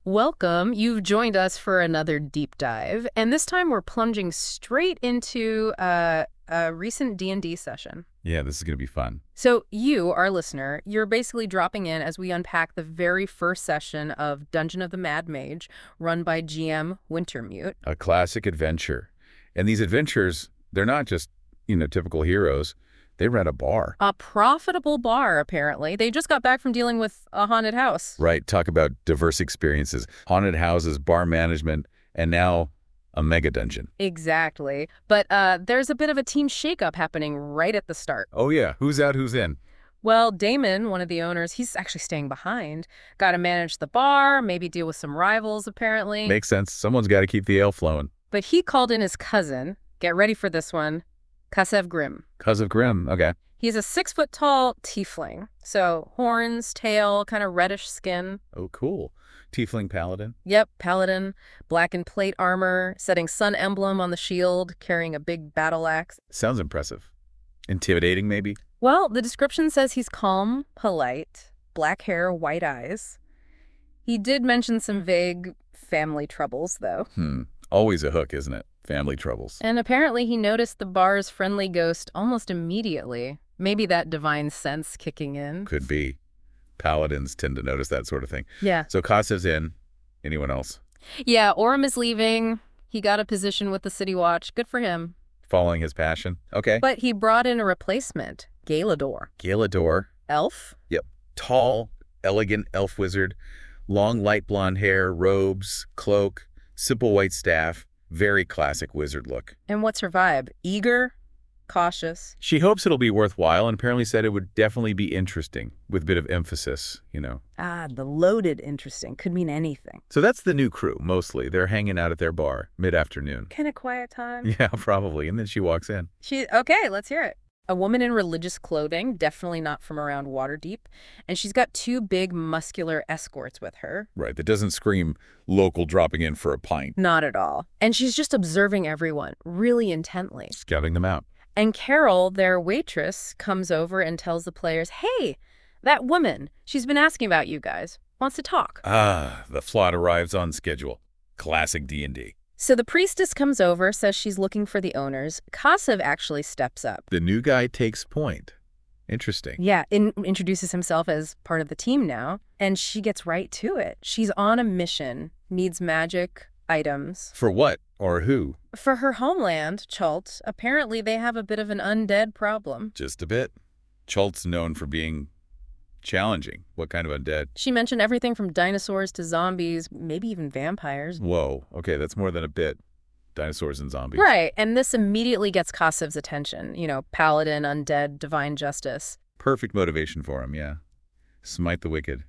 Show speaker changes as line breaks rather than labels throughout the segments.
Welcome. You've joined us for another deep dive, and this time we're plunging straight into a recent D&D session.
Yeah, this is going to be fun.
So you, our listener, you're basically dropping in as we unpack the very first session of Dungeon of the Mad Mage, run by GM Wintermute.
A classic adventure. And these adventures, they're not just, typical heroes. They rent a bar.
A profitable bar, apparently. They just got back from dealing with a haunted house.
Right. Talk about diverse experiences. Haunted houses, bar management, and now a mega dungeon.
Exactly. But there's a bit of a team shakeup happening right at the start.
Oh, yeah. Who's out, who's in?
Well, Damon, one of the owners, he's actually staying behind. Got to manage the bar, maybe deal with some rivals, apparently.
Makes sense. Someone's got to keep the ale flowing.
But he called in his cousin. Get ready for this one. Kassev Grimm.
Kassev Grimm. Okay.
He's a 6-foot-tall tiefling. So horns, tail, kind of reddish skin.
Oh, cool. Tiefling paladin.
Yep, paladin. Black and plate armor, setting sun emblem on the shield, carrying a big battle axe.
Sounds impressive. Intimidating, maybe?
Well, the description says he's calm, polite, black hair, white eyes. He did mention some vague family troubles, though.
Always a hook, isn't it? Family troubles.
And apparently he noticed the bar's friendly ghost almost immediately. Maybe that divine sense kicking in.
Could be. Paladins tend to notice that sort of thing.
Yeah.
So Kassev's in. Anyone else?
Yeah, Orem is leaving. He got a position with the City Watch. Good for him.
Following his passion. Okay.
But he brought in a replacement, Galador.
Galador.
Elf?
Yep. Tall, elegant elf wizard. Long light blonde hair, robes, cloak, simple white staff. Very classic wizard look.
And what's her vibe? Eager? Cautious?
She hopes it'll be worthwhile and apparently said it would definitely be interesting, with a bit of emphasis,
Ah, the loaded interesting. Could mean anything.
So that's the new crew, mostly. They're hanging out at their bar, mid-afternoon.
Kind of quiet time.
Yeah, probably. And then she walks in.
Okay, let's hear it. A woman in religious clothing, definitely not from around Waterdeep, and she's got 2 big muscular escorts with her.
Right, that doesn't scream local dropping in for a pint.
Not at all. And she's just observing everyone, really intently.
Scouting them out.
And Carol, their waitress, comes over and tells the players, hey, that woman, she's been asking about you guys, wants to talk.
Ah, the plot arrives on schedule. Classic D&D.
So the priestess comes over, says she's looking for the owners. Kassev actually steps up.
The new guy takes point. Interesting.
Yeah, introduces himself as part of the team now, and she gets right to it. She's on a mission, needs magic items.
For what or who?
For her homeland, Chult, apparently they have a bit of an undead problem.
Just a bit. Chult's known for being challenging. What kind of undead?
She mentioned everything from dinosaurs to zombies, maybe even vampires.
Whoa. Okay, that's more than a bit. Dinosaurs and zombies.
Right, and this immediately gets Kassev's attention. Paladin, undead, divine justice.
Perfect motivation for him, yeah. Smite the wicked.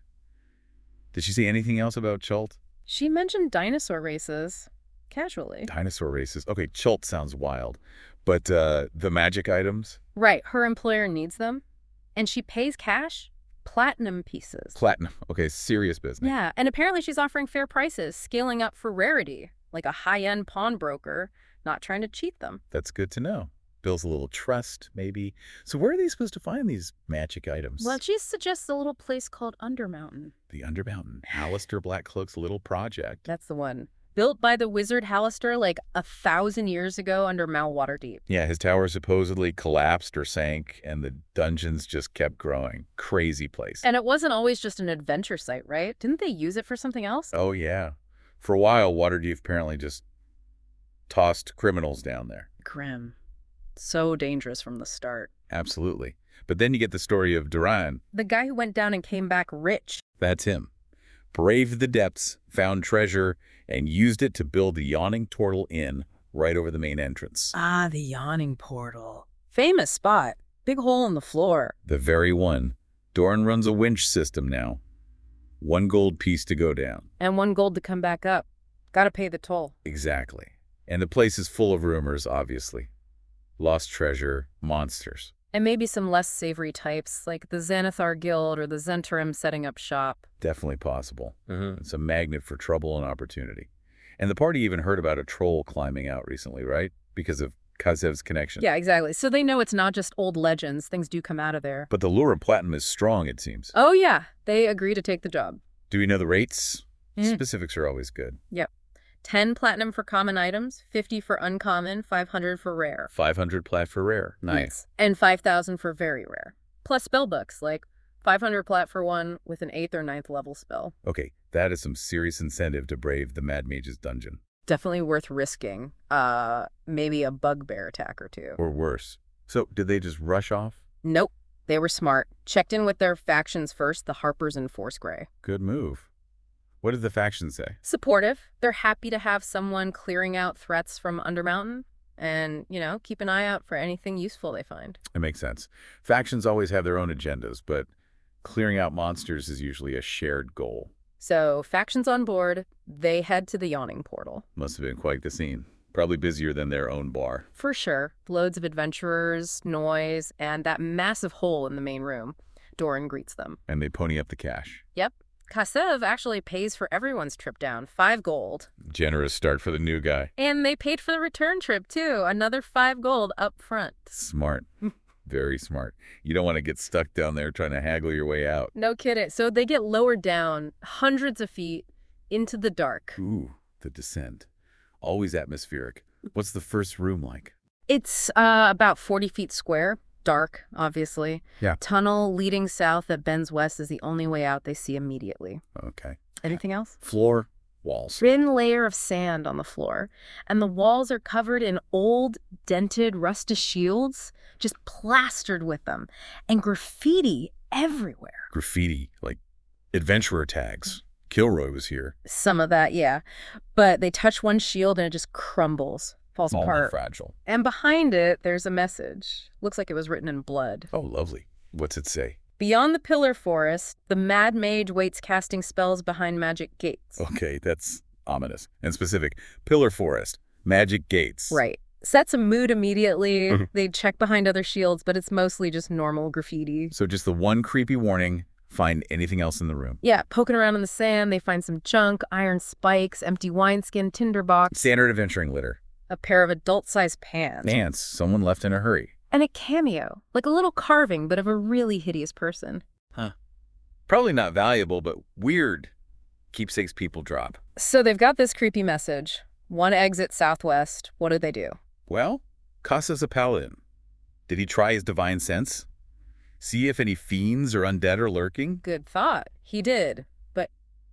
Did she say anything else about Chult?
She mentioned dinosaur races, casually.
Dinosaur races. Okay, Chult sounds wild. But the magic items?
Right, her employer needs them, and she pays cash. Platinum pieces.
Platinum. Okay, serious business.
Yeah, and apparently she's offering fair prices, scaling up for rarity, like a high-end pawnbroker, not trying to cheat them.
That's good to know. Builds a little trust, maybe. So where are they supposed to find these magic items?
Well, she suggests a little place called Undermountain.
The Undermountain. Alistair Blackcloak's little project.
That's the one. Built by the wizard Halaster like 1,000 years ago under Mount Waterdeep.
Yeah, his tower supposedly collapsed or sank, and the dungeons just kept growing. Crazy place.
And it wasn't always just an adventure site, right? Didn't they use it for something else?
Oh, yeah. For a while, Waterdeep apparently just tossed criminals down there.
Grim. So dangerous from the start.
Absolutely. But then you get the story of Duran.
The guy who went down and came back rich.
That's him. Braved the depths, found treasure, and used it to build the Yawning Portal Inn right over the main entrance.
Ah, the Yawning Portal. Famous spot. Big hole in the floor.
The very one. Doran runs a winch system now. 1 gold piece to go down.
And 1 gold to come back up. Gotta pay the toll.
Exactly. And the place is full of rumors, obviously. Lost treasure, monsters.
And maybe some less savory types, like the Xanathar Guild or the Zhentarim setting up shop.
Definitely possible. It's a magnet for trouble and opportunity. And the party even heard about a troll climbing out recently, right? Because of Kassev's connection.
Yeah, exactly. So they know it's not just old legends. Things do come out of there.
But the lure of platinum is strong, it seems.
Oh, yeah. They agree to take the job.
Do we know the rates? Specifics are always good.
Yep. 10 platinum for common items, 50 for uncommon, 500 for rare.
500 plat for rare. Nice.
And 5,000 for very rare. Plus spell books, like 500 plat for one with an 8th or 9th level spell.
Okay, that is some serious incentive to brave the Mad Mage's dungeon.
Definitely worth risking. Maybe a bugbear attack or two.
Or worse. So, did they just rush off?
Nope. They were smart. Checked in with their factions first, the Harpers and Force Grey.
Good move. What did the factions say?
Supportive. They're happy to have someone clearing out threats from Undermountain and, keep an eye out for anything useful they find.
It makes sense. Factions always have their own agendas, but clearing out monsters is usually a shared goal.
So, factions on board, they head to the Yawning Portal.
Must have been quite the scene. Probably busier than their own bar.
For sure. Loads of adventurers, noise, and that massive hole in the main room. Doran greets them.
And they pony up the cash.
Yep. Kassev actually pays for everyone's trip down, 5 gold.
Generous start for the new guy.
And they paid for the return trip, too. Another 5 gold up front.
Smart. Very smart. You don't want to get stuck down there trying to haggle your way out.
No kidding. So they get lowered down hundreds of feet into the dark.
Ooh, the descent. Always atmospheric. What's the first room like?
It's about 40 feet square. Dark, obviously.
Yeah.
Tunnel leading south that bends west is the only way out they see immediately.
Okay.
Anything else?
Floor, walls.
Thin layer of sand on the floor, and the walls are covered in old, dented, rusted shields, just plastered with them, and graffiti everywhere.
Graffiti, like adventurer tags. Kilroy was here.
Some of that, yeah. But they touch one shield and it just crumbles, falls
Small and
apart.
fragile.
And behind it, there's a message. Looks like it was written in blood.
Oh, lovely. What's it say?
Beyond the Pillar Forest, the Mad Mage waits casting spells behind magic gates.
Okay, that's ominous. And specific. Pillar Forest. Magic gates.
Right. Sets a mood immediately. They check behind other shields, but it's mostly just normal graffiti.
So just the one creepy warning, find anything else in the room.
Yeah, poking around in the sand, they find some junk, iron spikes, empty wineskin, tinderbox.
Standard adventuring litter.
A pair of adult-sized pants.
Pants someone left in a hurry.
And a cameo, like a little carving, but of a really hideous person.
Huh. Probably not valuable, but weird. Keepsakes people drop.
So they've got this creepy message. One exit southwest. What do?
Well, Kasa's a paladin. Did he try his divine sense? See if any fiends or undead are lurking?
Good thought. He did. But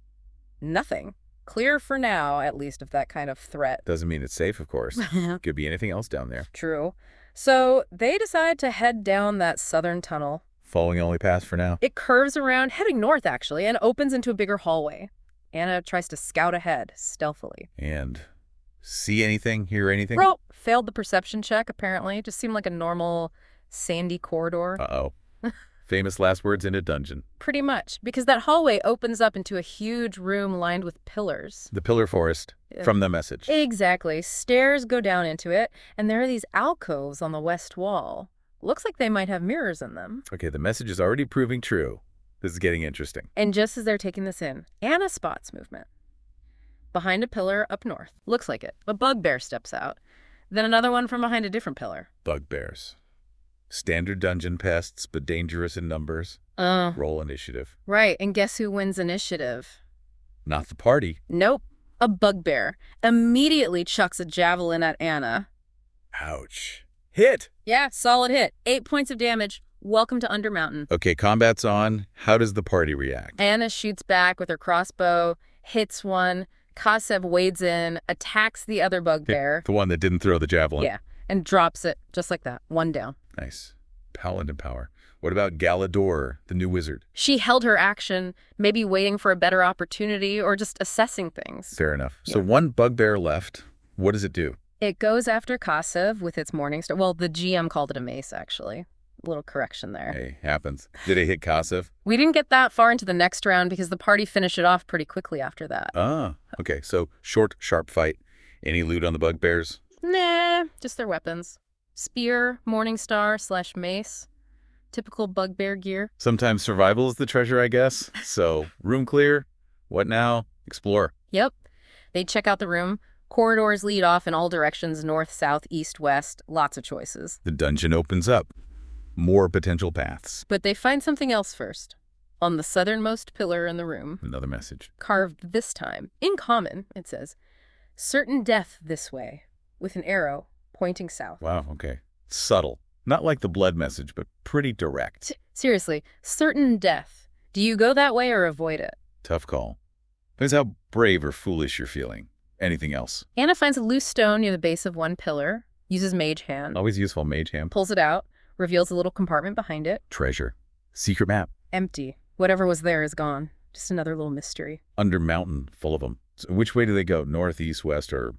nothing. Clear for now, at least, of that kind of threat.
Doesn't mean it's safe, of course. Could be anything else down there.
True. So they decide to head down that southern tunnel.
Following only path for now.
It curves around, heading north, actually, and opens into a bigger hallway. Anna tries to scout ahead, stealthily.
And see anything, hear anything?
Bro, failed the perception check, apparently. Just seemed like a normal sandy corridor.
Uh-oh. Famous last words in a dungeon.
Pretty much, because that hallway opens up into a huge room lined with pillars.
The Pillar Forest, from the message.
Exactly. Stairs go down into it, and there are these alcoves on the west wall. Looks like they might have mirrors in them.
Okay, the message is already proving true. This is getting interesting.
And just as they're taking this in, Anna spots movement. Behind a pillar up north. Looks like it. A bugbear steps out. Then another one from behind a different pillar.
Bugbears. Standard dungeon pests, but dangerous in numbers. Roll initiative.
Right, and guess who wins initiative?
Not the party.
Nope. A bugbear immediately chucks a javelin at Anna.
Ouch. Hit!
Yeah, solid hit. 8 points of damage. Welcome to Undermountain.
Okay, combat's on. How does the party react?
Anna shoots back with her crossbow, hits one. Kassev wades in, attacks the other bugbear.
The one that didn't throw the javelin.
Yeah, and drops it just like that. One down.
Nice. Paladin power. What about Galador, the new wizard?
She held her action, maybe waiting for a better opportunity or just assessing things.
Fair enough.
Yeah.
So one bugbear left. What does it do?
It goes after Kassev with its morning star. Well, the GM called it a mace, actually. A little correction there.
Hey, happens. Did it hit Kassev?
We didn't get that far into the next round because the party finished it off pretty quickly after that.
Ah, okay. So short, sharp fight. Any loot on the bugbears?
Nah, just their weapons. Spear, Morningstar/mace. Typical bugbear gear.
Sometimes survival is the treasure, I guess. So room clear. What now? Explore.
Yep. They check out the room. Corridors lead off in all directions, north, south, east, west. Lots of choices.
The dungeon opens up. More potential paths.
But they find something else first. on the southernmost pillar in the room,
Another message.
carved this time, in common, it says, "Certain death this way," with an arrow pointing south.
Wow, okay. Subtle. Not like the blood message, but pretty direct.
Seriously, certain death. Do you go that way or avoid it?
Tough call. Depends how brave or foolish you're feeling. Anything else?
Anna finds a loose stone near the base of one pillar, uses mage hand,
Always useful, mage hand.
pulls it out, reveals a little compartment behind it.
Treasure. Secret map.
Empty. Whatever was there is gone. Just another little mystery.
Under mountain, full of them. So which way do they go? North, east, west, or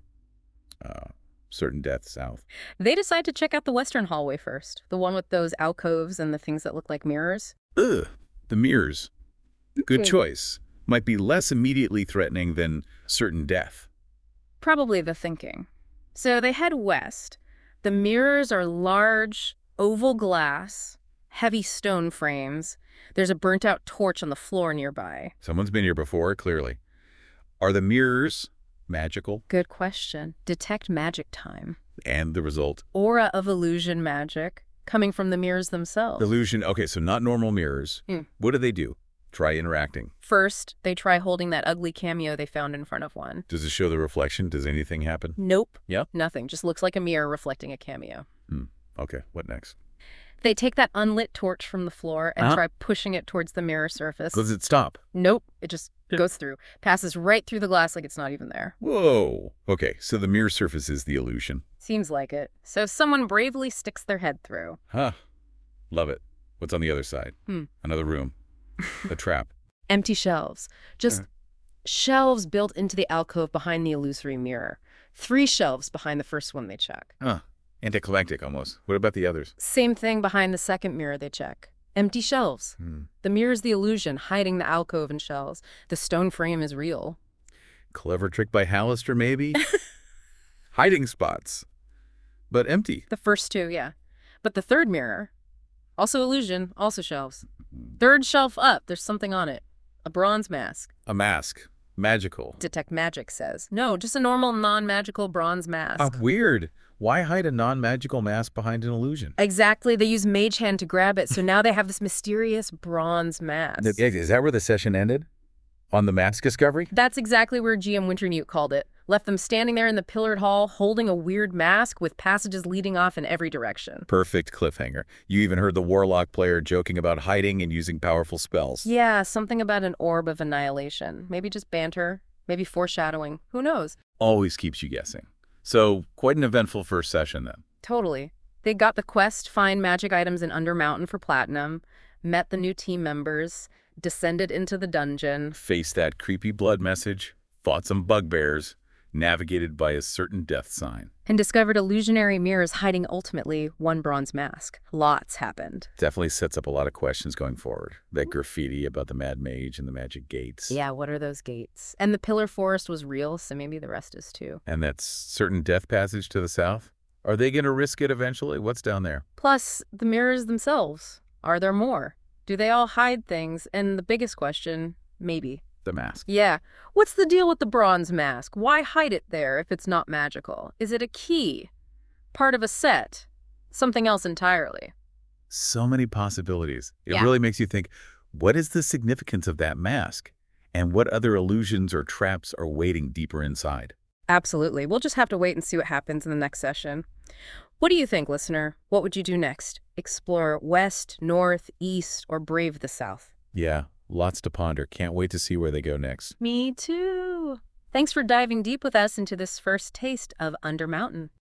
certain death, south?
They decide to check out the western hallway first, the one with those alcoves and the things that look like mirrors.
Ugh, the mirrors. Good
Okay.
choice. Might be less immediately threatening than certain death.
Probably the thinking. So they head west. The mirrors are large, oval glass, heavy stone frames. There's a burnt-out torch on the floor nearby.
Someone's been here before, clearly. Are the mirrors magical?
Good question. Detect magic time.
And the result?
Aura of illusion magic coming from the mirrors themselves.
Illusion. Okay, so not normal mirrors.
Hmm.
What do? Try interacting.
First, they try holding that ugly cameo they found in front of one.
Does it show the reflection? Does anything happen?
Nope.
Yeah?
Nothing. Just looks like a mirror reflecting a cameo.
Okay, what next?
They take that unlit torch from the floor and
Uh-huh.
try pushing it towards the mirror surface.
Does it stop?
Nope. It just goes through. Passes right through the glass like it's not even there.
Whoa. Okay, so the mirror surface is the illusion.
Seems like it. So someone bravely sticks their head through.
Huh. Love it. What's on the other side? Another room. A trap.
Empty shelves. Just shelves built into the alcove behind the illusory mirror. 3 shelves behind the first one they check.
Huh. Anticlimactic almost. What about the others?
Same thing behind the second mirror they check. Empty shelves. The mirror's the illusion, hiding the alcove and shelves. The stone frame is real.
Clever trick by Hallister, maybe? Hiding spots. But empty.
The first 2, yeah. But the third mirror, also illusion, also shelves. Third shelf up, there's something on it. A bronze mask.
A mask. Magical.
Detect Magic says. No, just a normal non-magical bronze mask.
Weird. Why hide a non-magical mask behind an illusion?
Exactly. They use Mage Hand to grab it, so now they have this mysterious bronze mask.
Is that where the session ended? On the mask discovery?
That's exactly where GM Winternewt called it. Left them standing there in the pillared hall, holding a weird mask with passages leading off in every direction.
Perfect cliffhanger. You even heard the Warlock player joking about hiding and using powerful spells.
Yeah, something about an orb of annihilation. Maybe just banter, maybe foreshadowing. Who knows?
Always keeps you guessing. So, quite an eventful first session then.
Totally. They got the quest, find magic items in Undermountain for platinum, met the new team members, descended into the dungeon.
Faced that creepy blood message, fought some bugbears, navigated by a certain death sign.
And discovered illusionary mirrors hiding ultimately one bronze mask. Lots happened.
Definitely sets up a lot of questions going forward. That graffiti about the Mad Mage and the magic gates.
Yeah, what are those gates? And the Pillar Forest was real, so maybe the rest is too.
And that certain death passage to the south? Are they going to risk it eventually? What's down there?
Plus, the mirrors themselves. Are there more? Do they all hide things? And the biggest question, maybe.
The mask.
Yeah. What's the deal with the bronze mask? Why hide it there if it's not magical? Is it a key? Part of a set? Something else entirely?
So many possibilities. It
Yeah.
really makes you think, what is the significance of that mask? And what other illusions or traps are waiting deeper inside?
Absolutely. We'll just have to wait and see what happens in the next session. What do you think, listener? What would you do next? Explore west, north, east, or brave the south?
Yeah, lots to ponder. Can't wait to see where they go next.
Me too. Thanks for diving deep with us into this first taste of Undermountain.